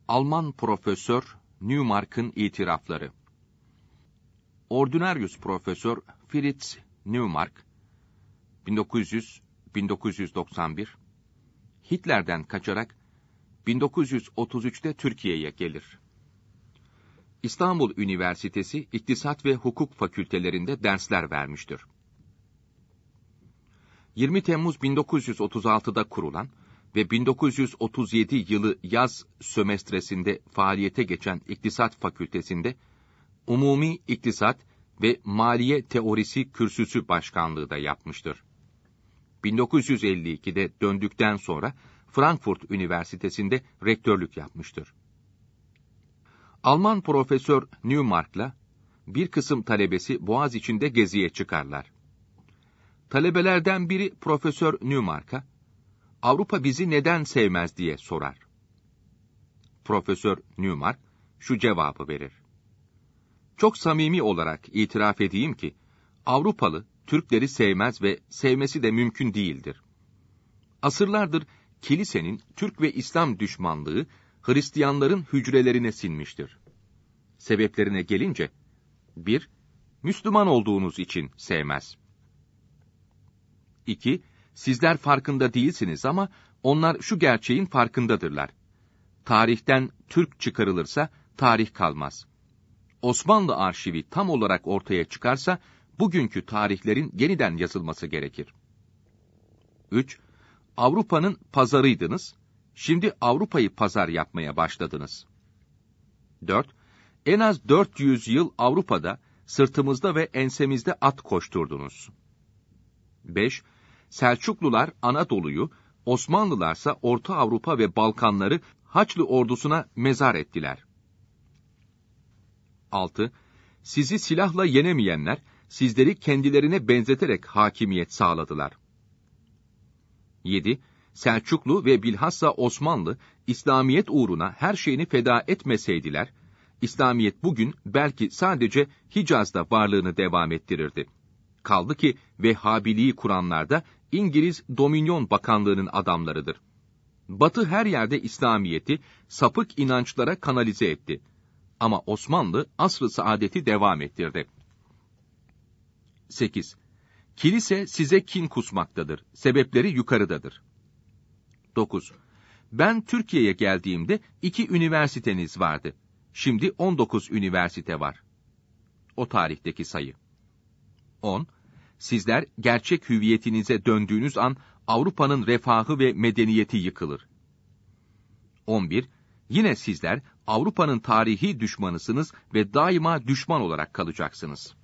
Alman Profesör Neumark'ın itirafları. Ordinarius Profesör Fritz Neumark 1900-1991 Hitler'den kaçarak 1933'te Türkiye'ye gelir. İstanbul Üniversitesi İktisat ve Hukuk Fakültelerinde dersler vermiştir. 20 Temmuz 1936'da kurulan ve 1937 yılı yaz sömestresinde faaliyete geçen İktisat Fakültesi'nde Umumi İktisat ve Maliye Teorisi Kürsüsü Başkanlığı da yapmıştır. 1952'de döndükten sonra Frankfurt Üniversitesi'nde rektörlük yapmıştır. Alman Profesör Neumark'la bir kısım talebesi Boğaziçi'nde geziye çıkarlar. Talebelerden biri Profesör Neumark'a, "Avrupa bizi neden sevmez?" diye sorar. Profesör Neumark şu cevabı verir: "Çok samimi olarak itiraf edeyim ki, Avrupalı Türkleri sevmez ve sevmesi de mümkün değildir. Asırlardır kilisenin Türk ve İslam düşmanlığı Hristiyanların hücrelerine sinmiştir. Sebeplerine gelince, 1. Müslüman olduğunuz için sevmez. 2. Sizler farkında değilsiniz ama onlar şu gerçeğin farkındadırlar. Tarihten Türk çıkarılırsa tarih kalmaz. Osmanlı arşivi tam olarak ortaya çıkarsa bugünkü tarihlerin yeniden yazılması gerekir. 3. Avrupa'nın pazarıydınız, şimdi Avrupa'yı pazar yapmaya başladınız. 4. En az 400 yıl Avrupa'da, sırtımızda ve ensemizde at koşturdunuz. 5. Selçuklular Anadolu'yu, Osmanlılarsa Orta Avrupa ve Balkanları Haçlı ordusuna mezar ettiler. 6. Sizi silahla yenemeyenler, sizleri kendilerine benzeterek hakimiyet sağladılar. 7. Selçuklu ve bilhassa Osmanlı, İslamiyet uğruna her şeyini feda etmeseydiler, İslamiyet bugün belki sadece Hicaz'da varlığını devam ettirirdi. Kaldı ki Vehhabiliği kuranlar da İngiliz Dominion Bakanlığı'nın adamlarıdır. Batı her yerde İslamiyet'i sapık inançlara kanalize etti. Ama Osmanlı asr-ı saadeti devam ettirdi. 8. Kilise size kin kusmaktadır. Sebepleri yukarıdadır. 9. Ben Türkiye'ye geldiğimde 2 üniversiteniz vardı. Şimdi 19 üniversite var. O tarihteki sayı. 10. Sizler gerçek hüviyetinize döndüğünüz an Avrupa'nın refahı ve medeniyeti yıkılır. 11. Yine sizler Avrupa'nın tarihi düşmanısınız ve daima düşman olarak kalacaksınız.